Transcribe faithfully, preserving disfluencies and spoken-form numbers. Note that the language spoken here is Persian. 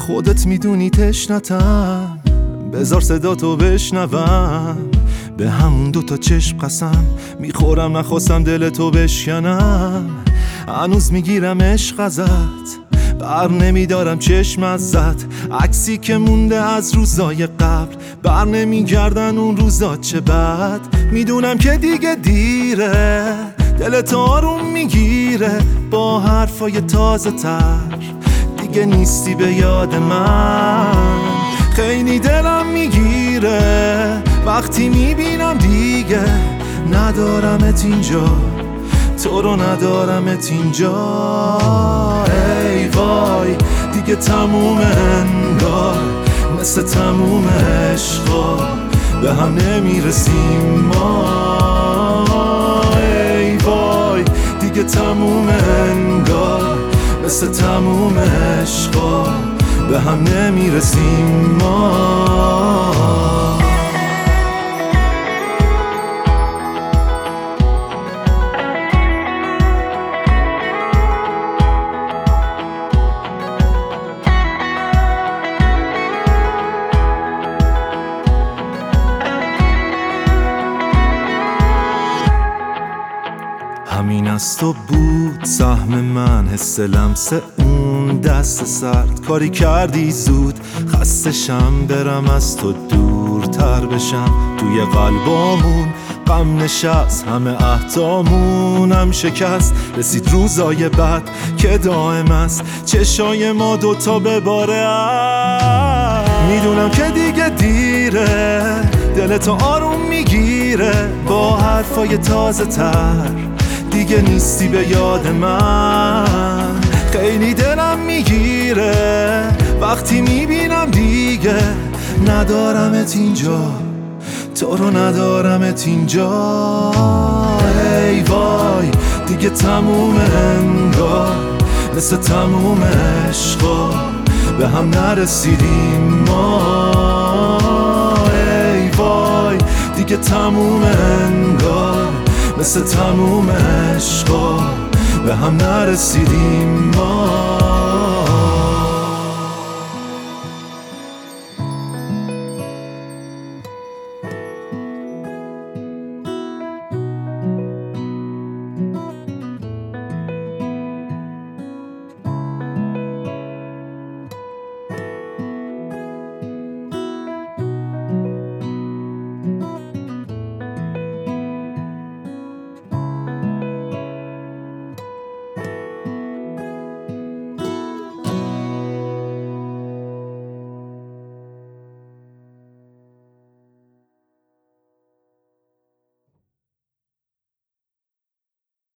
خودت میدونی تشنتم، بذار صدا تو بشنوم. به همون دوتا چشم قسم میخورم، نخواستم دل تو بشکنم. هنوز میگیرم عشق ازت، بر نمیدارم چشم ازت. عکسی که مونده از روزای قبل، بر نمیگردن اون روزا چه بد. میدونم که دیگه دیره، دلت آروم میگیره با حرفای تازه تر. دیگه نیستی به یاد من، خیلی دلم میگیره وقتی میبینم دیگه ندارمت اینجا، تو رو ندارمت اینجا. ای وای دیگه تموم انگار، مثل تموم عشقا به هم نمیرسیم ما. ای وای دیگه تموم انگار، مثل تموم عشقا به هم نمیرسیم ما. همین از تو بود سهم من، حس لمس اون دست سرد. کاری کردی زود خستشم، برم از تو دورتر بشم. توی قلبامون غم نشست، همه عهدامونم شکست. رسید روزای بد که دائم است، چشای ما دوتا بباره است. میدونم که دیگه دیره، دلتو آروم میگیره با حرفای تازه تر. دیگه نیستی به یاد من، خیلی دلم میگیره وقتی میبینم دیگه ندارمت اینجا، تو رو ندارمت اینجا. ای وای دیگه تموم انگار، مثل تموم عشقا به هم نرسیدیم ما. ای وای دیگه تموم انگار، مثل تموم عشقا به هم نرسیدیم ما.